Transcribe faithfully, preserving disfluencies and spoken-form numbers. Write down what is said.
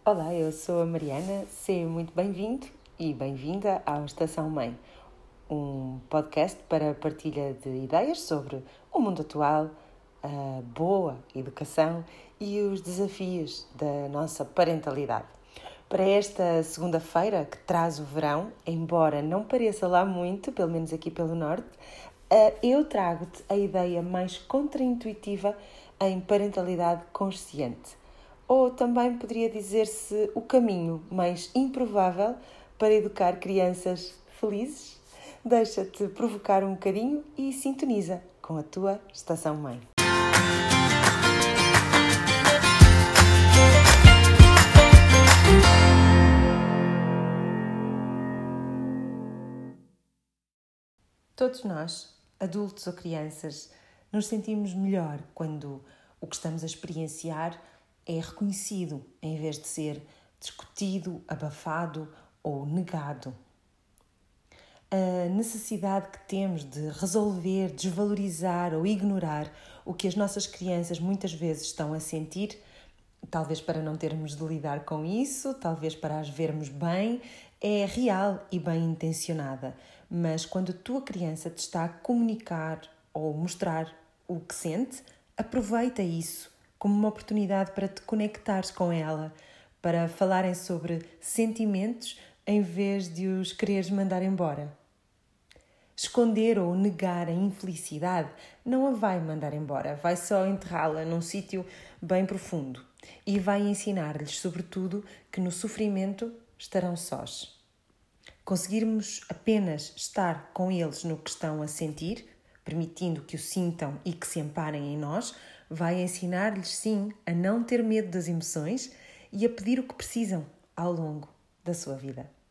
Olá, eu sou a Mariana, seja muito bem-vindo e bem-vinda ao Estação Mãe, um podcast para a partilha de ideias sobre o mundo atual, a boa educação e os desafios da nossa parentalidade. Para esta segunda-feira que traz o verão, embora não pareça lá muito, pelo menos aqui pelo norte, eu trago-te a ideia mais contraintuitiva em parentalidade consciente. Ou também poderia dizer-se o caminho mais improvável para educar crianças felizes. Deixa-te provocar um bocadinho e sintoniza com a tua Estação Mãe. Todos nós, adultos ou crianças, nos sentimos melhor quando o que estamos a experienciar é reconhecido, em vez de ser discutido, abafado ou negado. A necessidade que temos de resolver, desvalorizar ou ignorar o que as nossas crianças muitas vezes estão a sentir, talvez para não termos de lidar com isso, talvez para as vermos bem, é real e bem intencionada. Mas quando a tua criança te está a comunicar ou mostrar o que sente, aproveita isso como uma oportunidade para te conectares com ela, para falarem sobre sentimentos em vez de os quereres mandar embora. Esconder ou negar a infelicidade não a vai mandar embora, vai só enterrá-la num sítio bem profundo e vai ensinar-lhes, sobretudo, que no sofrimento estarão sós. Conseguirmos apenas estar com eles no que estão a sentir, permitindo que o sintam e que se amparem em nós, vai ensinar-lhes, sim, a não ter medo das emoções e a pedir o que precisam ao longo da sua vida.